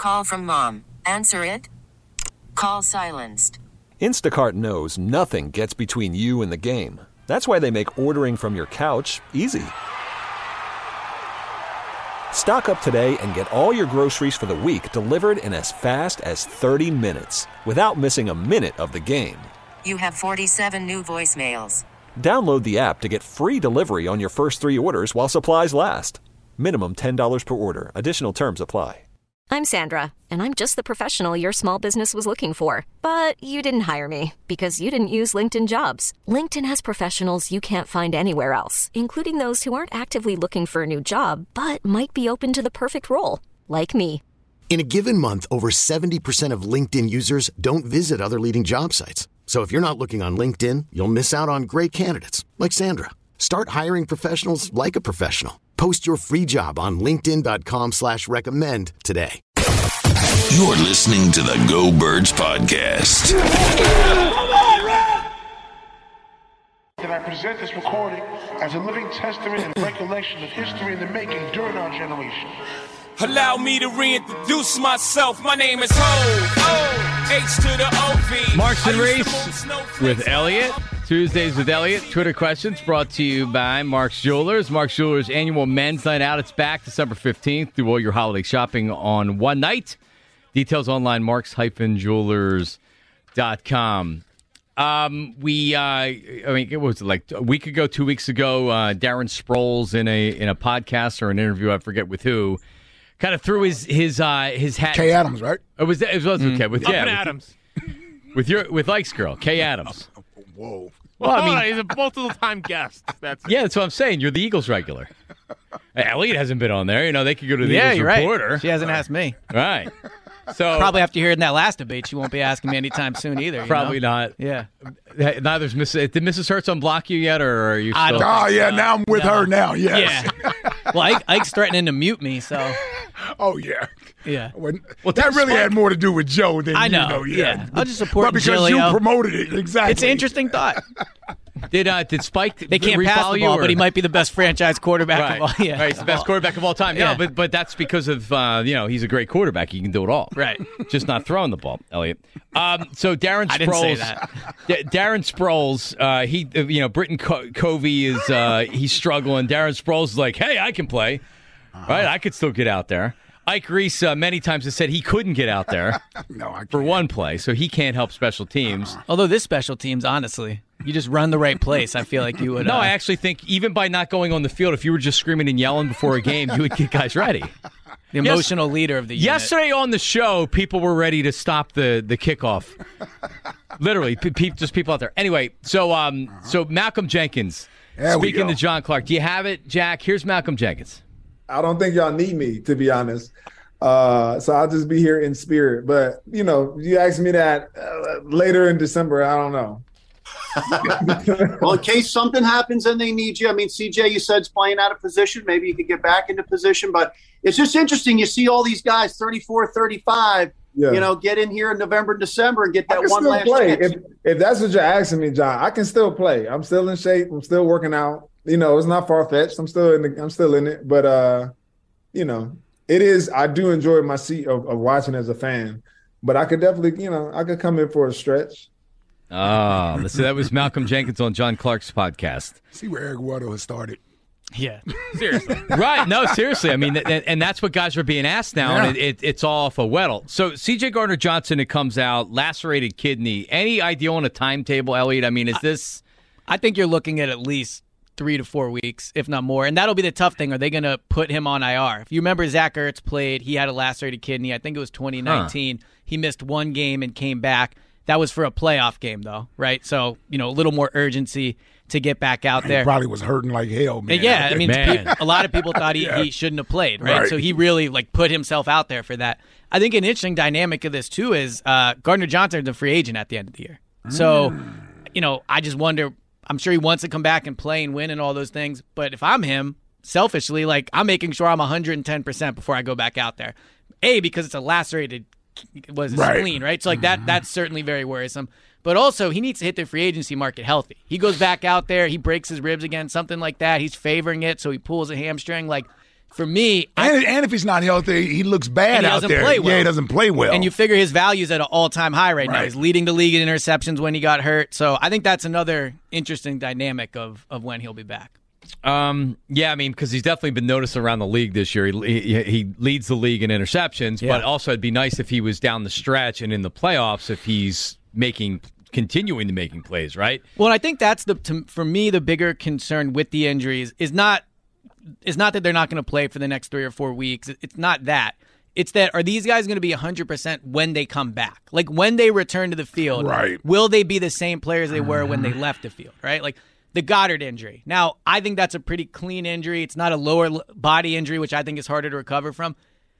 call from mom. Answer it. Call silenced. Instacart knows nothing gets between you and the game. That's why they make ordering from your couch easy. Stock up today and get all your groceries for the week delivered in as fast as 30 minutes without missing a minute of the game. You have 47 new voicemails. Download the app to get free delivery on your first 3 orders while supplies last. Minimum $10 per order. Additional terms apply. I'm Sandra, and I'm just the professional your small business was looking for. But you didn't hire me because you didn't use LinkedIn Jobs. LinkedIn has professionals you can't find anywhere else, including those who aren't actively looking for a new job, but might be open to the perfect role, like me. In a given month, over 70% of LinkedIn users don't visit other leading job sites. So if you're not looking on LinkedIn, you'll miss out on great candidates like Sandra. Start hiring professionals like a professional. Post your free job on linkedin.com/recommend today. You're listening to the Go Birds podcast. That I present this recording as a living testament and recollection of history in the making during our generation. Allow me to reintroduce myself. My name is Ho. H to the O-V. Marks and Reese with Elliot. Tuesdays with Elliot. Twitter questions brought to you by Mark's Jewelers. Mark's Jewelers annual men's night out. It's back December 15th. Do all your holiday shopping on one night. Details online, marks-jewelers.com. It was like a week ago, 2 weeks ago, Darren Sproles in a podcast or an interview, I forget with who, kind of threw his hat. Kay Adams, right? It was okay with Adams. with Ike's girl, Kay Adams. Whoa. Well, I mean, he's a multiple-time guest. That's what I'm saying. You're the Eagles regular. Elliot hasn't been on there. You know, they could go to the Eagles you're reporter. Right. She hasn't asked me. Right. So probably after hearing that last debate, she won't be asking me anytime soon either. Probably not. Yeah. Neither's Did Mrs. Hertz unblock you yet, or are you still? Oh, yeah, now I'm with her now, yes. Yeah. Well, Ike's threatening to mute me, so. Oh, yeah. Yeah. Well, that really had more to do with Joe than I know. You know. Yeah. I'll just support But because Giglio. you promoted it, exactly. It's an interesting thought. Did Spike? They can't pass the ball, but he might be the best franchise quarterback of all. Yeah, right, he's the best quarterback of all time. Yeah. No, but that's because of he's a great quarterback. He can do it all. Right, just not throwing the ball, Elliot. So Darren Sproles. I didn't say that. Darren Sproles. Britton Covey is he's struggling. Darren Sproles is like, hey, I can play. Right, I could still get out there. Ike Reese many times has said he couldn't get out there for one play, so he can't help special teams. Although this special teams, honestly, you just run the right place. I feel like you would. No, I actually think even by not going on the field, if you were just screaming and yelling before a game, you would get guys ready. The emotional leader of the unit. Yesterday on the show, people were ready to stop the kickoff. Literally, just people out there. Anyway, so Malcolm Jenkins. Speaking to John Clark, do you have it, Jack? Here's Malcolm Jenkins. I don't think y'all need me, to be honest. So I'll just be here in spirit. But, you ask me that later in December, I don't know. Well, in case something happens and they need you. I mean, CJ, you said, is playing out of position. Maybe you could get back into position. But it's just interesting. You see all these guys, 34, 35, get in here in November and December and get that one last chance. If that's what you're asking me, John, I can still play. I'm still in shape. I'm still working out. It's not far-fetched. I'm still in it. But, it is. I do enjoy my seat of watching as a fan. But I could definitely, I could come in for a stretch. Oh, so that was Malcolm Jenkins on John Clark's podcast. See where Eric Weddle has started. Yeah, seriously. Right? No, seriously. I mean, and that's what guys are being asked now, and it's all off of Weddle. So C.J. Gardner-Johnson, it comes out, lacerated kidney. Any idea on a timetable, Elliot? I mean, is this? I think you're looking at least 3 to 4 weeks, if not more. And that'll be the tough thing. Are they going to put him on IR? If you remember, Zach Ertz played. He had a lacerated kidney. I think it was 2019. He missed one game and came back. That was for a playoff game, though, right? So, a little more urgency to get back out there. He probably was hurting like hell, man. Yeah, I mean, a lot of people thought he shouldn't have played, right? So he really, put himself out there for that. I think an interesting dynamic of this, too, is Gardner-Johnson is a free agent at the end of the year. So, I just wonder, I'm sure he wants to come back and play and win and all those things. But if I'm him, selfishly, I'm making sure I'm 110% before I go back out there. Because it's a lacerated spleen, right? So that's certainly very worrisome. But also, he needs to hit the free agency market healthy. He goes back out there, he breaks his ribs again, something like that. He's favoring it, so he pulls a hamstring. for me, and if he's not healthy, he looks bad out there. Play well. Yeah, he doesn't play well. And you figure his value's at an all-time high right now. He's leading the league in interceptions when he got hurt. So I think that's another interesting dynamic of when he'll be back. Yeah, I mean, because he's definitely been noticed around the league this year. He leads the league in interceptions, but also it'd be nice if he was down the stretch and in the playoffs if he's continuing to making plays, right? Well, I think that's for me the bigger concern with the injuries is not that they're not going to play for the next 3 or 4 weeks. It's not that. It's that are these guys going to be 100% when they come back? Like when they return to the field, will they be the same players they were when they left the field, right? Like the Goddard injury. Now, I think that's a pretty clean injury. It's not a lower body injury, which I think is harder to recover from.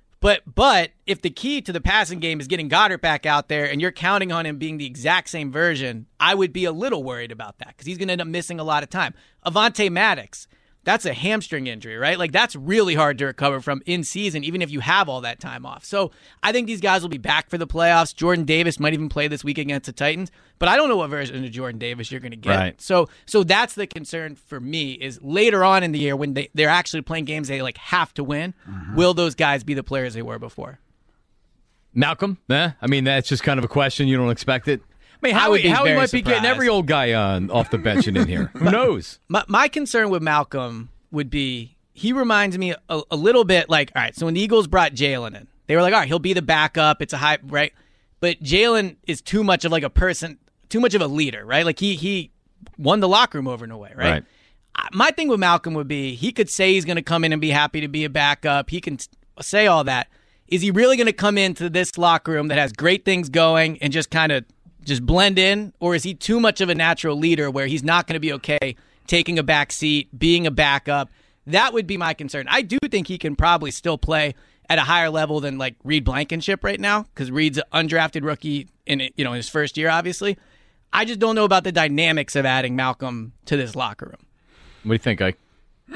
But if the key to the passing game is getting Goddard back out there and you're counting on him being the exact same version, I would be a little worried about that because he's going to end up missing a lot of time. Avonte Maddox, that's a hamstring injury, right? Like that's really hard to recover from in season, even if you have all that time off. So I think these guys will be back for the playoffs. Jordan Davis might even play this week against the Titans, but I don't know what version of Jordan Davis you're going to get. Right. So that's the concern for me is later on in the year when they're actually playing games they like have to win, will those guys be the players they were before? Malcolm? I mean, that's just kind of a question. You don't expect it. I mean, Howie might be getting every old guy off the bench and in here. Who knows? My concern with Malcolm would be he reminds me a little bit like, all right, so when the Eagles brought Jalen in, they were like, all right, he'll be the backup. It's a high, right? But Jalen is too much of like a person, too much of a leader, right? Like he won the locker room over and away, right? My thing with Malcolm would be he could say he's going to come in and be happy to be a backup. He can say all that. Is he really going to come into this locker room that has great things going and just kind of just blend in, or is he too much of a natural leader where he's not going to be okay taking a back seat, being a backup? That would be my concern. I do think he can probably still play at a higher level than like Reed Blankenship right now because Reed's an undrafted rookie in his first year, obviously. I just don't know about the dynamics of adding Malcolm to this locker room. What do you think, Ike?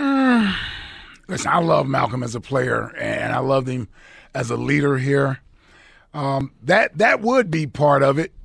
Listen, I love Malcolm as a player, and I loved him as a leader here. That would be part of it.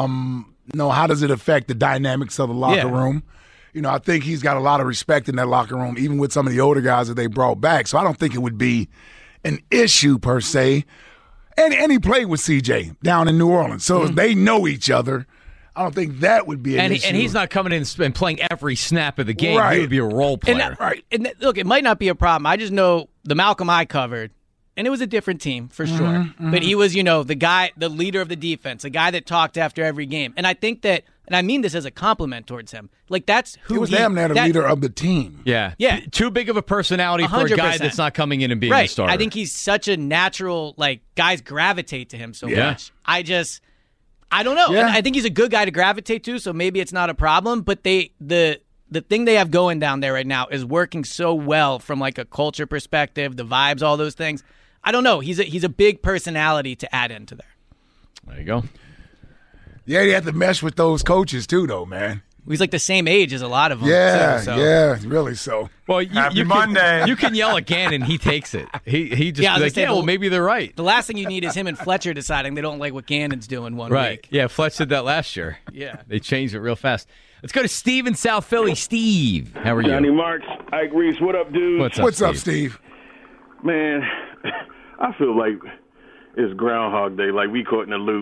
How does it affect the dynamics of the locker room? I think he's got a lot of respect in that locker room, even with some of the older guys that they brought back. So I don't think it would be an issue per se. And he played with CJ down in New Orleans, so they know each other. I don't think that would be an issue. And he's not coming in and playing every snap of the game. He would be a role player. And look, it might not be a problem. I just know the Malcolm I covered, and it was a different team for sure. But he was, the guy, the leader of the defense, the guy that talked after every game. And I think that, and I mean this as a compliment towards him, like that's who he was. Damn near the leader of the team. Yeah. Too big of a personality 100%. For a guy that's not coming in and being a starter. I think he's such a natural, like guys gravitate to him so much. I don't know. Yeah. And I think he's a good guy to gravitate to, so maybe it's not a problem. But the thing they have going down there right now is working so well from like a culture perspective, the vibes, all those things. I don't know. He's a big personality to add into there. There you go. Yeah, you have to mesh with those coaches too, though, man. He's like the same age as a lot of them. Yeah, too, so. yeah, really so. Well, you Monday. You can yell again, and he takes it. He just well, maybe they're right. The last thing you need is him and Fletcher deciding they don't like what Gannon's doing one week. Yeah, Fletcher did that last year. Yeah. They changed it real fast. Let's go to Steve in South Philly. Steve, how are you? Johnny Marks, Ike Reese, what up, dude? What's up, Steve? Man, I feel like it's Groundhog Day, like we caught in a loop.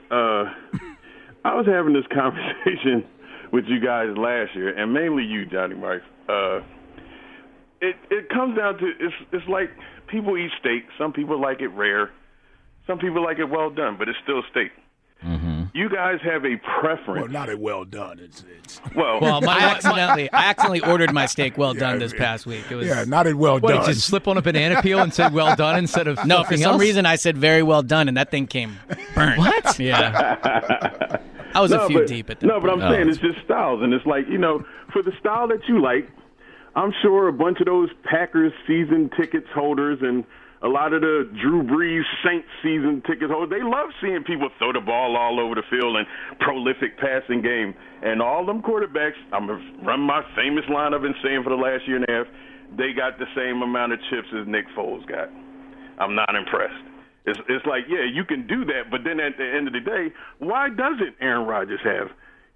I was having this conversation with you guys last year, and mainly you, Johnny Marks. It comes down to it's like people eat steak. Some people like it rare. Some people like it well done, but it's still steak. Mm-hmm. You guys have a preference. Well, not a well done. It's well. I accidentally ordered my steak well done this past week. It was not a well done. Just slip on a banana peel and say well done instead of no. For some reason, I said very well done, and that thing came burnt. What? Yeah. I was a few deep at that. No, but I'm saying it's just styles, and it's like for the style that you like, I'm sure a bunch of those Packers season tickets holders and a lot of the Drew Brees Saints season ticket holders, they love seeing people throw the ball all over the field and prolific passing game. And all them quarterbacks, I'm going to run my famous line I've been saying for the last year and a half, they got the same amount of chips as Nick Foles got. I'm not impressed. It's like, yeah, you can do that, but then at the end of the day, why doesn't Aaron Rodgers have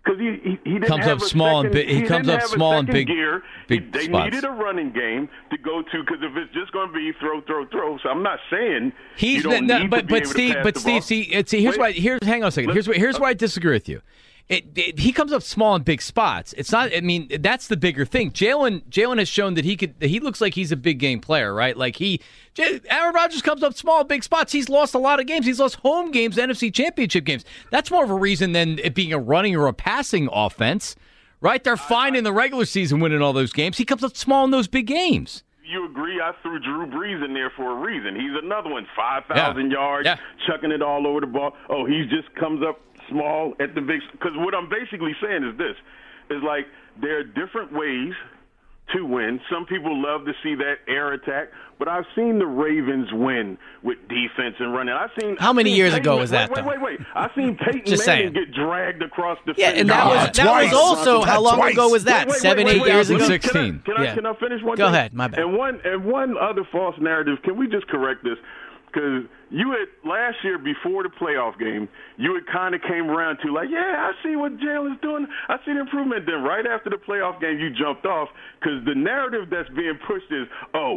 Because he didn't comes have up a small second, and big. He comes up small and big. Gear. They spots. needed a running game to go to because if it's just going to be throw. So I'm not saying He's you don't need to be able Steve, to pass but the Steve, ball. see, here's why. Hang on a second. Here's why I disagree with you. He comes up small and big spots. It's not. I mean, that's the bigger thing. Jalen has shown that he looks like he's a big game player, right? Like Aaron Rodgers comes up small, big spots. He's lost a lot of games. He's lost home games, NFC Championship games. That's more of a reason than it being a running or a passing offense, right? They're fine in the regular season winning all those games. He comes up small in those big games. You agree? I threw Drew Brees in there for a reason. He's another one, 5,000 yards, chucking it all over the ball. Oh, he just comes up small at the big. Because what I'm basically saying is this: is like there are different ways to win. Some people love to see that air attack, but I've seen the Ravens win with defense and running. How many years ago was that? Wait. I've seen Peyton Manning get dragged across the field. And that was also how long ago was that? 7-8 years ago. 16. Can I finish one? Go ahead. My bad. And one other false narrative. Can we just correct this? Because you had last year before the playoff game, you had kind of came around to like, yeah, I see what Jalen's doing. I see the improvement. Then right after the playoff game, you jumped off because the narrative that's being pushed is,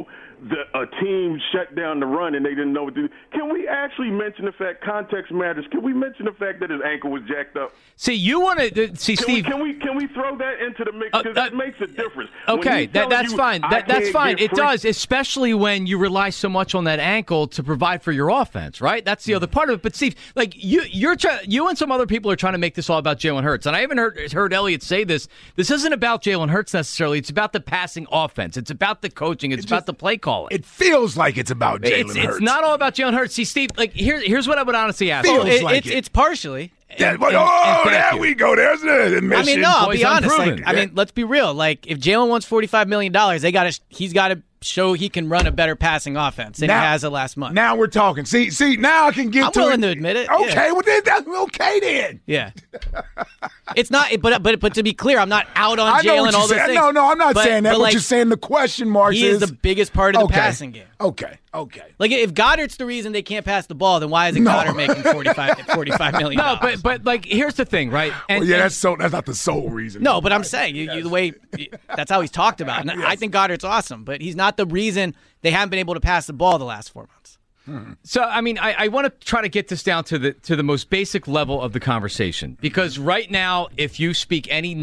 a team shut down the run and they didn't know what to do. Can we actually mention the fact context matters? Can we mention the fact that his ankle was jacked up? See, you want to see Steve? Can we throw that into the mix because that makes a difference? Okay, that's fine. That's fine. It does, especially when you rely so much on that ankle to provide for your offense, right? That's the other part of it. But Steve, like you and some other people are trying to make this all about Jalen Hurts, and I haven't heard Elliott say this. This isn't about Jalen Hurts necessarily. It's about the passing offense. It's about the coaching. It's about the play calling. It feels like it's about Jalen Hurts. It's not all about Jalen Hurts. See, Steve, like here's what I would honestly ask. It's partially. There we go. There's the admission. I mean, no, I'll be honest. Let's be real. Like, if Jalen wants $45 million, he's got to show he can run a better passing offense than he has the last month. Now we're talking. See, now I can get I'm willing to admit it. Okay, well then that's okay then. Yeah. It's not, but to be clear, I'm not out on Jalen. All those things. No, I'm not saying that. But you're saying the question mark he is the biggest part of the passing game. Okay. Like if Goddard's the reason they can't pass the ball, then why isn't Goddard making $45 million? No, but like here's the thing, right? That's not the sole reason. No, but I'm saying the way that's how he's talked about. And I think Goddard's awesome, but he's not the reason they haven't been able to pass the ball the last 4 months. So, I mean, I want to try to get this down to the most basic level of the conversation, because right now, if you speak anything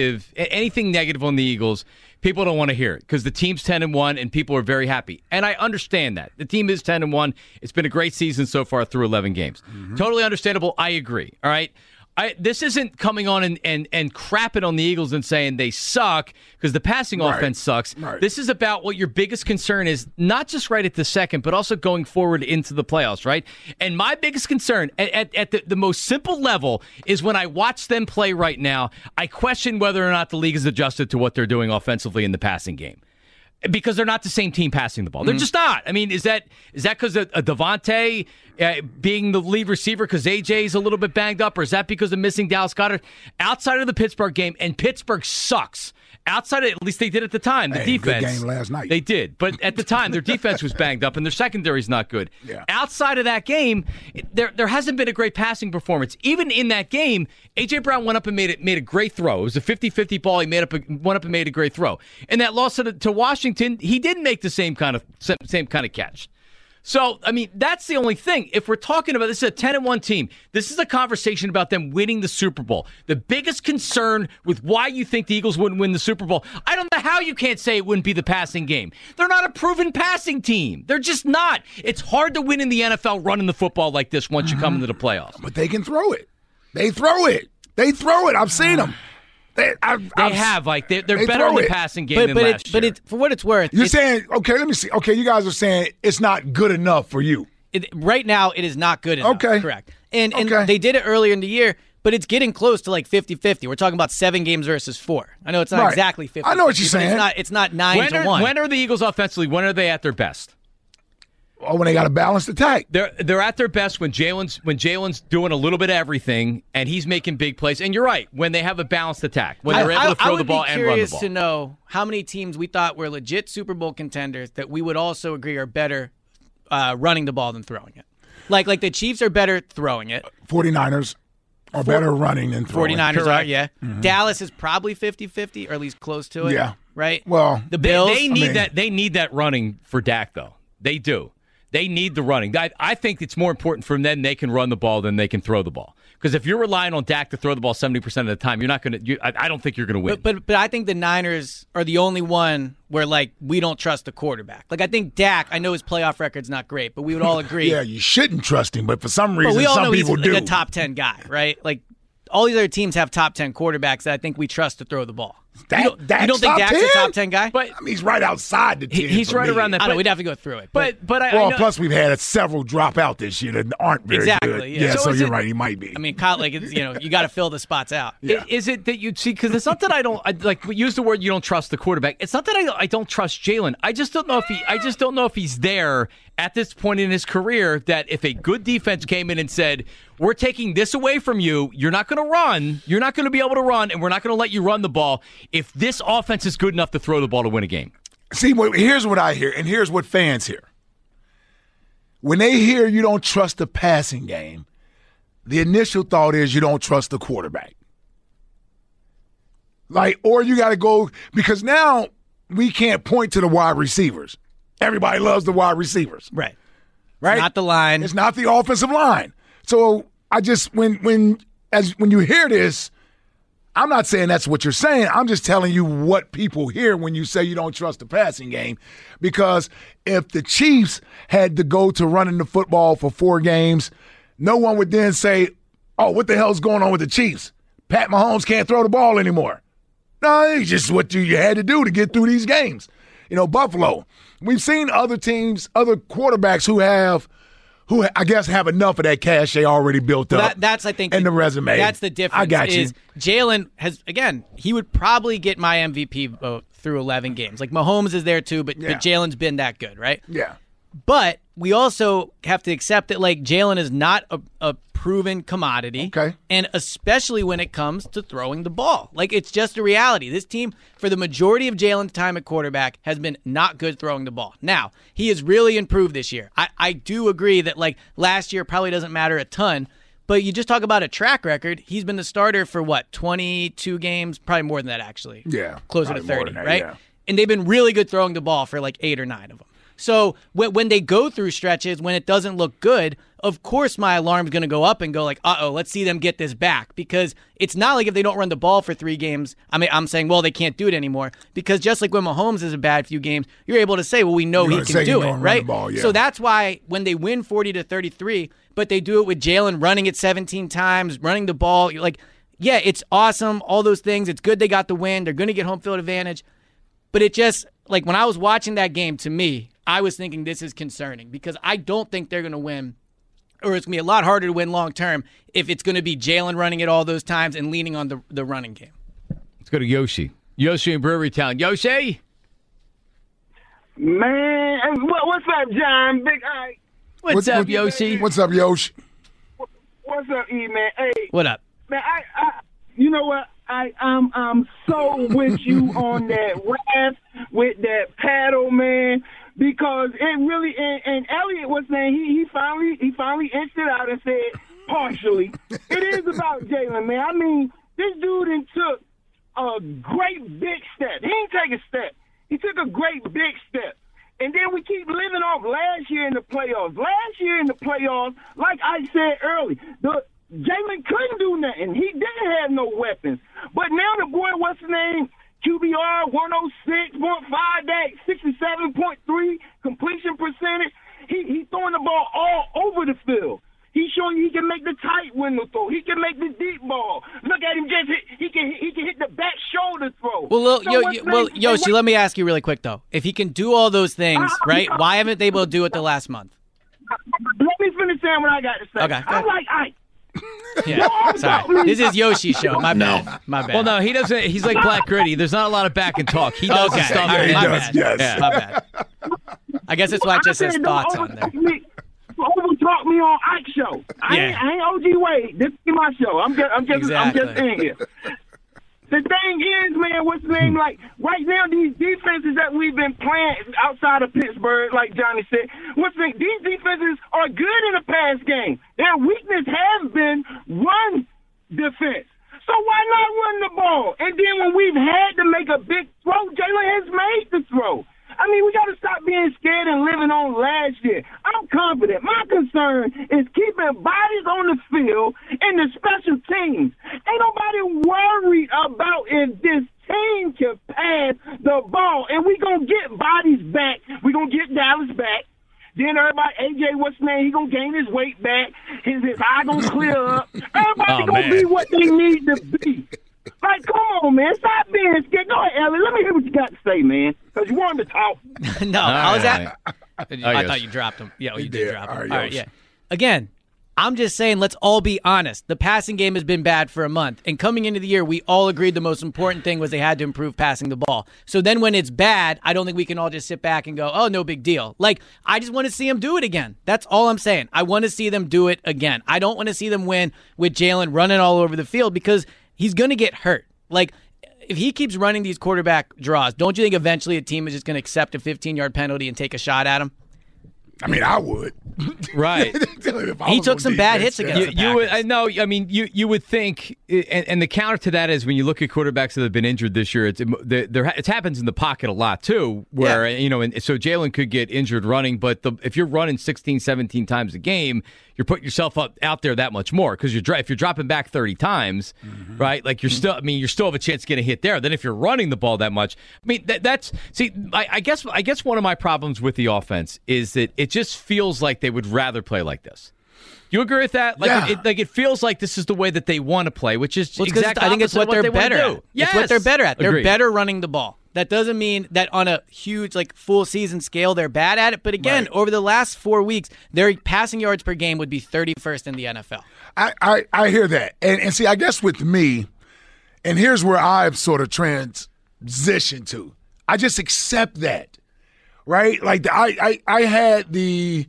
negative on the Eagles, people don't want to hear it because the team's 10-1 and people are very happy. And I understand that. The team is 10-1. It's been a great season so far through 11 games. Mm-hmm. Totally understandable. I agree. All right. This isn't coming on and crapping on the Eagles and saying they suck because the passing offense sucks. Right. This is about what your biggest concern is, not just right at the second, but also going forward into the playoffs, right? And my biggest concern at the most simple level is when I watch them play right now, I question whether or not the league is adjusted to what they're doing offensively in the passing game. Because they're not the same team passing the ball. They're just not. I mean, is that because of Devontae being the lead receiver because AJ's a little bit banged up, or is that because of missing Dallas Goedert? Outside of the Pittsburgh game, and Pittsburgh sucks. Outside of, at least they did at the time, the defense. Good game last night. They did. But at the time, their defense was banged up and their secondary's not good. Yeah. Outside of that game, there hasn't been a great passing performance. Even in that game, A.J. Brown went up and made a great throw. It was a 50-50 ball. He went up and made a great throw. And that loss to Washington, he didn't make the same kind of catch. So, I mean, that's the only thing. If we're talking about this is a 10-1 team, this is a conversation about them winning the Super Bowl. The biggest concern with why you think the Eagles wouldn't win the Super Bowl, I don't know how you can't say it wouldn't be the passing game. They're not a proven passing team. They're just not. It's hard to win in the NFL running the football like this once you come into the playoffs. But they can throw it. They throw it. I've seen them. They're better in the passing game than last year. But for what it's worth, you're saying, okay, let me see. Okay, you guys are saying it's not good enough for you. Right now, it is not good enough. Okay. Correct. And they did it earlier in the year, but it's getting close to like 50-50. We're talking about 7 games versus 4. I know it's not exactly 50. I know what you're saying. It's not 9-1. When are the Eagles offensively? When are they at their best? Oh, when they got a balanced attack. They're at their best when Jalen's doing a little bit of everything and he's making big plays. And you're right, when they have a balanced attack, when they're able to throw the ball and run the ball. I would be curious to know how many teams we thought were legit Super Bowl contenders that we would also agree are better running the ball than throwing it. Like the Chiefs are better throwing it. 49ers. Or better running than throwing. 49ers are, yeah. Mm-hmm. Dallas is probably 50-50, or at least close to it. Yeah. Right? Well, the Bills. They need that running for Dak, though. They do. They need the running. I think it's more important for them they can run the ball than they can throw the ball. Because if you're relying on Dak to throw the ball 70% of the time, you're not going to. I don't think you're going to win. But I think the Niners are the only one where we don't trust the quarterback. I think Dak. I know his playoff record's not great, but we would all agree. Yeah, you shouldn't trust him, but for some reason, we all some know people he's do. A top 10 guy, right? All these other teams have top 10 quarterbacks that I think we trust to throw the ball. You don't think Dak's a top 10 guy? But he's right outside the 10. He's right around that. I know, we'd have to go through it. But I know. Plus we've had several drop out this year that aren't very good. Yeah. So you're right. He might be. I mean, Kyle, you got to fill the spots out. Yeah. Is it that you'd see? Because it's not that I don't use the word you don't trust the quarterback. It's not that I don't trust Jalen. I just don't know if he's there at this point in his career. That if a good defense came in and said, "We're taking this away from you. You're not going to run. You're not going to be able to run, and we're not going to let you run the ball." If this offense is good enough to throw the ball to win a game. See, here's what I hear, and here's what fans hear. When they hear you don't trust the passing game, the initial thought is you don't trust the quarterback. Or you got to go, because now we can't point to the wide receivers. Everybody loves the wide receivers. Right? Right? Not the line. It's not the offensive line. So I just, when you hear this, I'm not saying that's what you're saying. I'm just telling you what people hear when you say you don't trust the passing game. Because if the Chiefs had to go to running the football for 4 games, no one would then say, "Oh, what the hell's going on with the Chiefs? Pat Mahomes can't throw the ball anymore." No, it's just what you had to do to get through these games. Buffalo. We've seen other teams, other quarterbacks who I guess have enough of that cash they already built up. That's, I think, in the resume. That's the difference. I got you. Jalen has, again, he would probably get my MVP vote through 11 games. Mahomes is there too, but Jalen's been that good, right? Yeah. But we also have to accept that Jalen is not a proven commodity. Okay. And especially when it comes to throwing the ball. It's just a reality. This team, for the majority of Jalen's time at quarterback, has been not good throwing the ball. Now, he has really improved this year. I do agree that last year probably doesn't matter a ton, but you just talk about a track record. He's been the starter for 22 games? Probably more than that, actually. Yeah. Closer to 30, that, right? Yeah. And they've been really good throwing the ball for 8 or 9 of them. So when they go through stretches, when it doesn't look good, of course my alarm's going to go up and go uh-oh, let's see them get this back. Because it's not like if they don't run the ball for 3 games, I'm saying, well, they can't do it anymore. Because just like when Mahomes is a bad few games, you're able to say, well, we know he can do it, right? Ball, yeah. So that's why when they win 40-33, but they do it with Jalen running it 17 times, running the ball, you're yeah, it's awesome, all those things. It's good they got the win. They're going to get home field advantage. But it just, when I was watching that game, to me, I was thinking this is concerning because I don't think they're going to win, or it's going to be a lot harder to win long term if it's going to be Jalen running it all those times and leaning on the running game. Let's go to Yoshi. Yoshi in Brewery Town. Yoshi? Man, what's up, John? Big Eye. What's up, Yoshi? What's up, Yoshi? What's up, E, man? Hey. What up? Man, I you know what? I'm so with you on that raft with that paddle, man. Because it really, and Elliot was saying he finally inched it out and said partially. It is about Jalen, man. I mean, this dude took a great big step. He didn't take a step. He took a great big step. And then we keep living off last year in the playoffs. Last year in the playoffs, like I said earlier, Jalen couldn't do nothing. He didn't have no weapons. But now the boy, what's his name? QBR 106.5, that 67.3 completion percentage. He throwing the ball all over the field. He's showing you he can make the tight window throw. He can make the deep ball. Look at him just hit. He can hit the back shoulder throw. Well, Yoshi, let me ask you really quick though. If he can do all those things, right? Why haven't they been able to do it the last month? Let me finish saying what I got to say. Okay. I'm like Ike. Yeah, sorry. This is Yoshi's show. My bad. My bad. Well, no, he doesn't. He's like Black Gritty. There's not a lot of back and talk. He does his stuff. My bad. Yes. Yeah. My bad. I guess that's why it just says thoughts on there. Overtalk me on Ike's show. I ain't OG Wade. This is my show. I'm just in here. The thing is, man, what's the name? Like, right now, these defenses that we've been playing outside of Pittsburgh, like Johnny said, these defenses are good in the pass game. Their weakness has been run been bodies on the field and the special teams. Ain't nobody worried about if this team can pass the ball. And we going to get bodies back. We going to get Dallas back. Then everybody, AJ, what's his name? He going to gain his weight back. His eye going to clear up. Everybody going to be what they need to be. Like, come on, man. Stop being scared. Go ahead, Ellie. Let me hear what you got to say, man. Because you wanted to talk. No, how was that? I thought you dropped him. Yeah, you did drop him. All right, yeah. Again, I'm just saying, let's all be honest. The passing game has been bad for a month. And coming into the year, we all agreed the most important thing was they had to improve passing the ball. So then when it's bad, I don't think we can all just sit back and go, oh, no big deal. Like, I just want to see them do it again. That's all I'm saying. I want to see them do it again. I don't want to see them win with Jalen running all over the field because he's going to get hurt. Like, if he keeps running these quarterback draws, don't you think eventually a team is just going to accept a 15-yard penalty and take a shot at him? I mean, I would. Right. He took some bad hits against the Packers. I know. I mean, you would think, and the counter to that is when you look at quarterbacks that have been injured this year, it happens in the pocket a lot too, where, and so Jalen could get injured running, but if you're running 16, 17 times a game, you're putting yourself out there that much more because if you're dropping back 30 times, right? Like you still have a chance to get a hit there. Then if you're running the ball that much, I mean, I guess one of my problems with the offense is that it just feels like they would rather play like this. You agree with that? Like it feels like this is the way that they want to play, which is exactly. I think it's what they're better at. Yes. It's what they're better at. They're Agreed. better running the ball. That doesn't mean that on a huge, full season scale, they're bad at it. But again, over the last 4 weeks, their passing yards per game would be 31st in the NFL. I hear that. And see, I guess with me, and here's where I've sort of transitioned to. I just accept that, right? Like I had the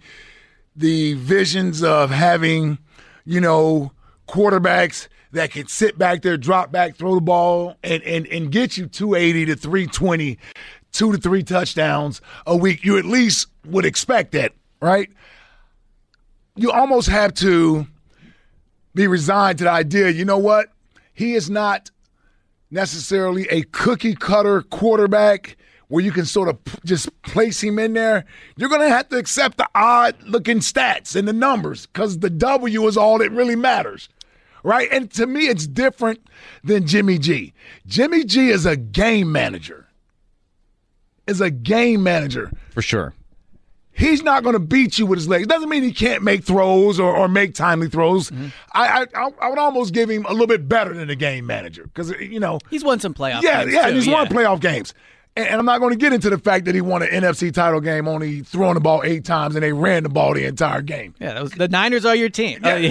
visions of having, quarterbacks that could sit back there, drop back, throw the ball, and get you 280 to 320, 2 to 3 touchdowns a week. You at least would expect that, right? You almost have to be resigned to the idea, you know what? He is not necessarily a cookie-cutter quarterback where you can sort of just place him in there. You're going to have to accept the odd-looking stats and the numbers because the W is all that really matters. Right? And to me, it's different than Jimmy G. Jimmy G is a game manager. For sure. He's not going to beat you with his legs. Doesn't mean he can't make throws or make timely throws. Mm-hmm. I would almost give him a little bit better than a game manager because, he's won some playoff games. Yeah, he's won playoff games. And I'm not going to get into the fact that he won an NFC title game only throwing the ball 8 times and they ran the ball the entire game. Yeah, the Niners are your team. Yeah.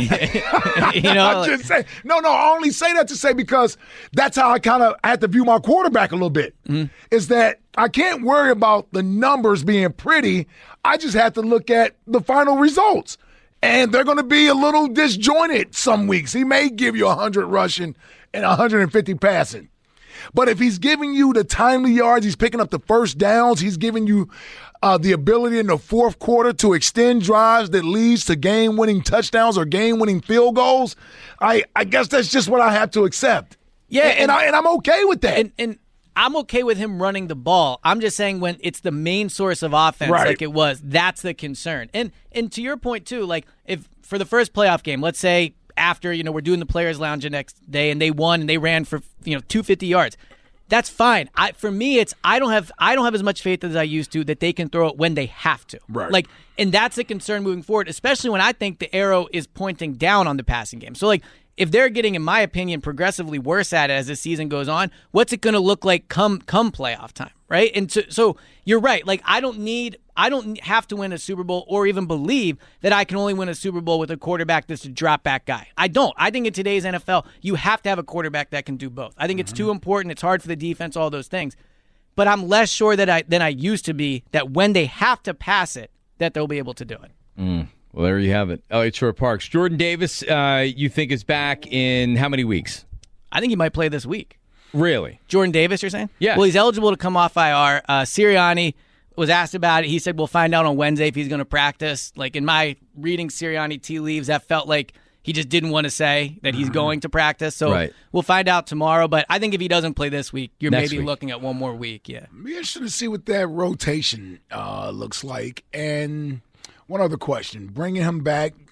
I'm just saying. No, I only say that to say because that's how I kind of had to view my quarterback a little bit. Mm-hmm. Is that I can't worry about the numbers being pretty. I just have to look at the final results. And they're going to be a little disjointed some weeks. He may give you 100 rushing and 150 passing. But if he's giving you the timely yards, he's picking up the first downs, he's giving you the ability in the fourth quarter to extend drives that leads to game-winning touchdowns or game-winning field goals, I guess that's just what I have to accept. Yeah, and I'm okay with that. And I'm okay with him running the ball. I'm just saying when it's the main source of offense like it was, that's the concern. And to your point, too, if for the first playoff game, let's say, after, we're doing the players' lounge the next day and they won and they ran for, 250 yards. That's fine. For me, I don't have as much faith as I used to that they can throw it when they have to. Right. And that's the concern moving forward, especially when I think the arrow is pointing down on the passing game. So, if they're getting, in my opinion, progressively worse at it as the season goes on, what's it going to look like come playoff time, right? And so you're right. I don't have to win a Super Bowl or even believe that I can only win a Super Bowl with a quarterback that's a drop-back guy. I don't. I think in today's NFL, you have to have a quarterback that can do both. I think it's too important. It's hard for the defense, all those things. But I'm less sure than I used to be that when they have to pass it, that they'll be able to do it. Well, there you have it. Elliott Shore-Parks. Jordan Davis, you think is back in how many weeks? I think he might play this week. Really? Jordan Davis, you're saying? Yeah. Well, he's eligible to come off IR. Sirianni was asked about it. He said we'll find out on Wednesday if he's going to practice. In my reading Sirianni tea leaves, that felt like he just didn't want to say that he's going to practice. So we'll find out tomorrow. But I think if he doesn't play this week, you're maybe looking at one more week. Yeah. Be interested to see what that rotation looks like. And one other question: bringing him back,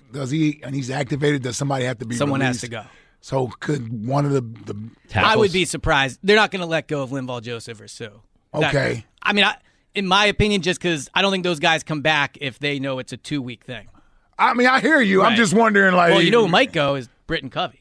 he's activated, does somebody have to be Someone released? has to go. So could one of the I would be surprised. They're not going to let go of Linval Joseph or Sue. Okay. In my opinion, just because I don't think those guys come back if they know it's a 2-week thing. I mean, I hear you. Right. I'm just wondering, like. Well, you know who might go is Britton Covey.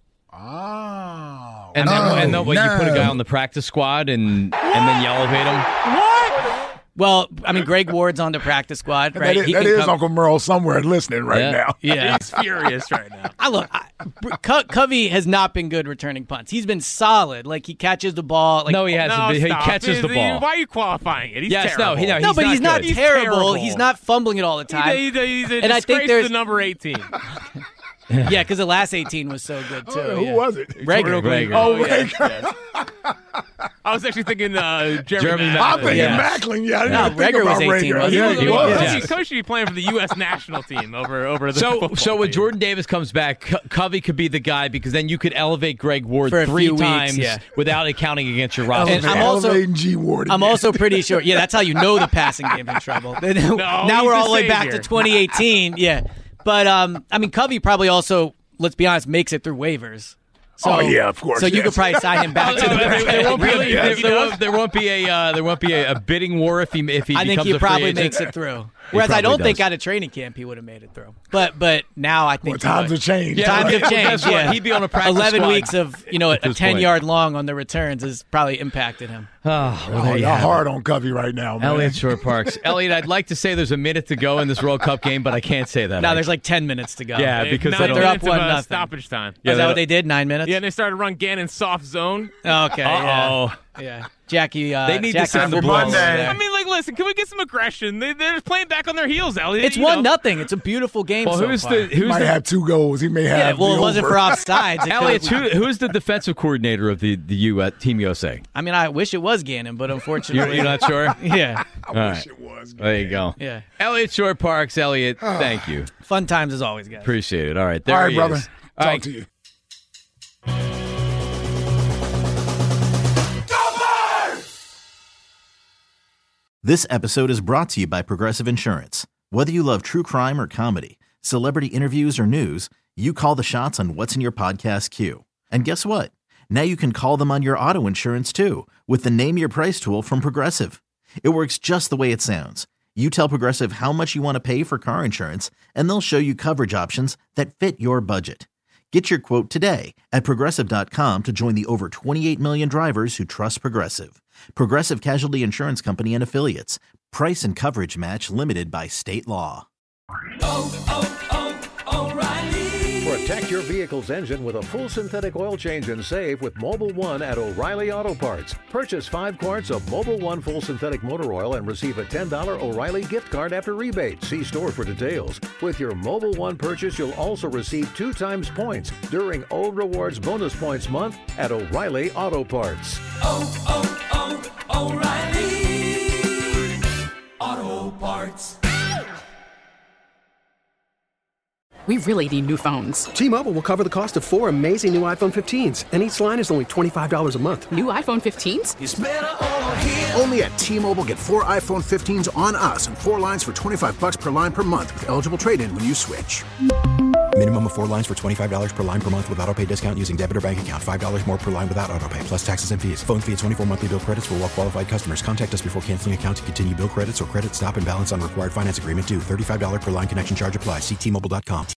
Oh. And then you put a guy on the practice squad and then you elevate him. What? Well, I mean, Greg Ward's on the practice squad, right? That is Uncle Merle somewhere listening right now. Yeah. He's furious right now. Covey has not been good returning punts. He's been solid. Like, he catches the ball. Like, No, he hasn't. He catches the ball. Why are you qualifying it? He's terrible. But he's not He's terrible. He's not fumbling it all the time. He's a and I think there's the number 18. Yeah, because the last 18 was so good, too. Who was it? Rager. Oh, yes, Rager. yes. I was actually thinking Jeremy Macklin. I'm thinking Macklin. Yeah, I didn't think Rager about was 18, Rager. wasn't Yeah, he? he was. Yes. Coach should be playing for the U.S. national team over the So when Jordan Davis comes back, Covey could be the guy because then you could elevate Greg Ward For a 3 few weeks, times yeah. without it counting against your roster. And I'm G. Ward. I'm also pretty sure. Yeah, that's how you know the passing game's in trouble. Now we're all the way back to 2018. Yeah, but I mean, Covey probably also, let's be honest, makes it through waivers. So, of course. So you could probably sign him back to the There won't be a bidding war if he becomes I think he a free probably agent. makes it through. Whereas I don't think out of training camp he would have made it through. But now I think times have changed. Yeah, times have well, changed. guess what? Yeah. He'd be on a practice 11 squad weeks of a at this 10-yard long on the returns has probably impacted him. Y'all hard on Covey right now, man. Elliot Shore Parks. Elliot, I'd like to say there's a minute to go in this World Cup game, but I can't say that. Now there's like 10 minutes to go. Yeah, because they're up 1-0. Stoppage time. Is that what they did? 9 minutes? Yeah, and they started to run Gannon soft zone. Okay. Yeah. Jackie. They need to send the Jackie ball. I mean, like, listen, can we get some aggression? They're just playing back on their heels, Elliot. It's 1-0. It's a beautiful game. Well, so who's far. He might have 2 goals. He may have. Well, the it wasn't over. for offsides. Elliot, who's the defensive coordinator of the Team USA? I mean, I wish it was Gannon, but unfortunately, You're not sure. Yeah. I wish it was. There you go. Yeah. Elliot Shore Parks. Elliot, thank you. Fun times as always, guys. Appreciate it. All right, there All right, he brother. is. Talk to you. This episode is brought to you by Progressive Insurance. Whether you love true crime or comedy, celebrity interviews or news, you call the shots on what's in your podcast queue. And guess what? Now you can call them on your auto insurance too with the Name Your Price tool from Progressive. It works just the way it sounds. You tell Progressive how much you want to pay for car insurance, and they'll show you coverage options that fit your budget. Get your quote today at Progressive.com to join the over 28 million drivers who trust Progressive. Progressive Casualty Insurance Company and Affiliates. Price and coverage match limited by state law. Protect your vehicle's engine with a full synthetic oil change and save with Mobil 1 at O'Reilly Auto Parts. Purchase 5 quarts of Mobil 1 full synthetic motor oil and receive a $10 O'Reilly gift card after rebate. See store for details. With your Mobil 1 purchase, you'll also receive 2 times points during O Rewards Bonus Points Month at O'Reilly Auto Parts. O'Reilly Auto Parts. We really need new phones. T-Mobile will cover the cost of 4 amazing new iPhone 15s, and each line is only $25 a month. New iPhone 15s? It's better over here. Only at T-Mobile, get 4 iPhone 15s on us and 4 lines for $25 per line per month with eligible trade-in when you switch. Minimum of 4 lines for $25 per line per month with autopay discount using debit or bank account. $5 more per line without autopay, plus taxes and fees. Phone fee at 24 monthly bill credits for well-qualified customers. Contact us before canceling account to continue bill credits or credit stop and balance on required finance agreement due. $35 per line connection charge applies. See T-Mobile.com.